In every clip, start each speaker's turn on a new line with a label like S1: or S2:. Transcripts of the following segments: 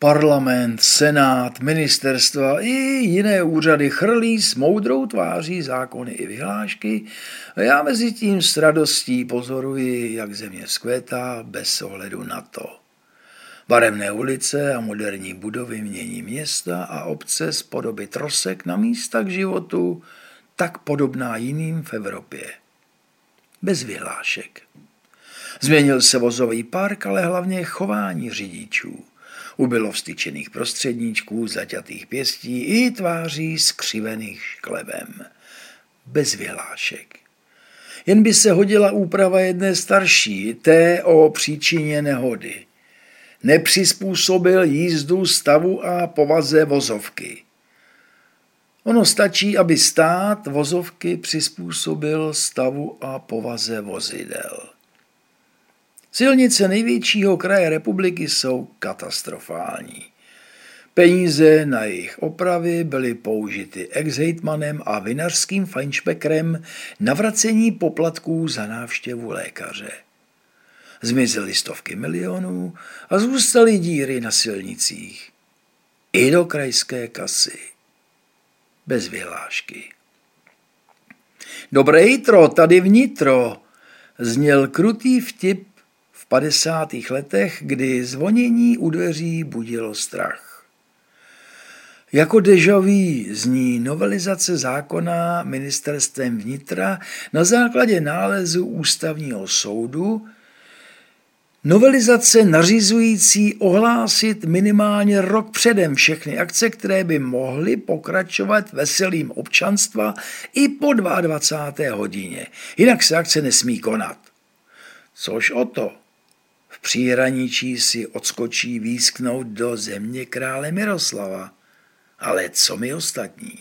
S1: Parlament, senát, ministerstva i jiné úřady chrlí s moudrou tváří zákony i vyhlášky a já mezi tím s radostí pozoruji, jak země vzkvétá bez ohledu na to. Barevné ulice a moderní budovy mění města a obce z podoby trosek na místa k životu, tak podobná jiným v Evropě. Bez vyhlášek. Změnil se vozový park, ale hlavně chování řidičů. Ubylo vstyčených prostředníčků, zaťatých pěstí i tváří skřivených šklebem. Bez vyhlášek. Jen by se hodila úprava jedné starší, té o příčině nehody. Nepřizpůsobil jízdu stavu a povaze vozovky. Ono stačí, aby stát vozovky přizpůsobil stavu a povaze vozidel. Silnice největšího kraje republiky jsou katastrofální. Peníze na jejich opravy byly použity ex-hejtmanem a vinařským fajnšpekrem na vracení poplatků za návštěvu lékaře. Zmizely stovky milionů a zůstaly díry na silnicích. I do krajské kasy. Bez vyhlášky. Dobré jitro, tady vnitro, zněl krutý vtip v 50. letech, kdy zvonění u dveří budilo strach. Jako déjà vu zní novelizace zákona ministerstvem vnitra na základě nálezu ústavního soudu, novelizace nařizující ohlásit minimálně rok předem všechny akce, které by mohly pokračovat veselým občanstva i po 22. hodině. Jinak se akce nesmí konat. Což o to. V příhraničí si odskočí výsknout do země krále Miroslava. Ale co my ostatní?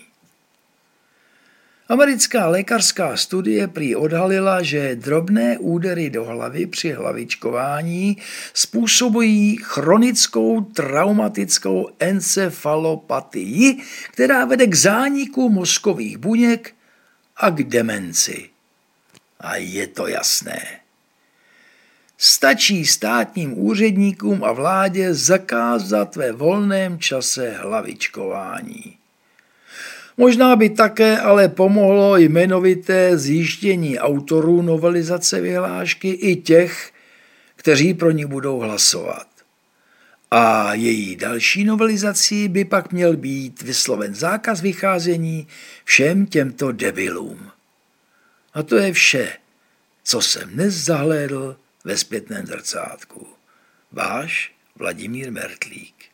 S1: Americká lékařská studie prý odhalila, že drobné údery do hlavy při hlavičkování způsobují chronickou traumatickou encefalopatii, která vede k zániku mozkových buněk a k demenci. A je to jasné. Stačí státním úředníkům a vládě zakázat ve volném čase hlavičkování. Možná by také ale pomohlo jmenovité zjištění autorů novelizace vyhlášky i těch, kteří pro ní budou hlasovat. A její další novelizací by pak měl být vysloven zákaz vycházení všem těmto debilům. A to je vše, co jsem dnes zahlédl ve zpětném zrcátku. Váš Vladimír Mertlík.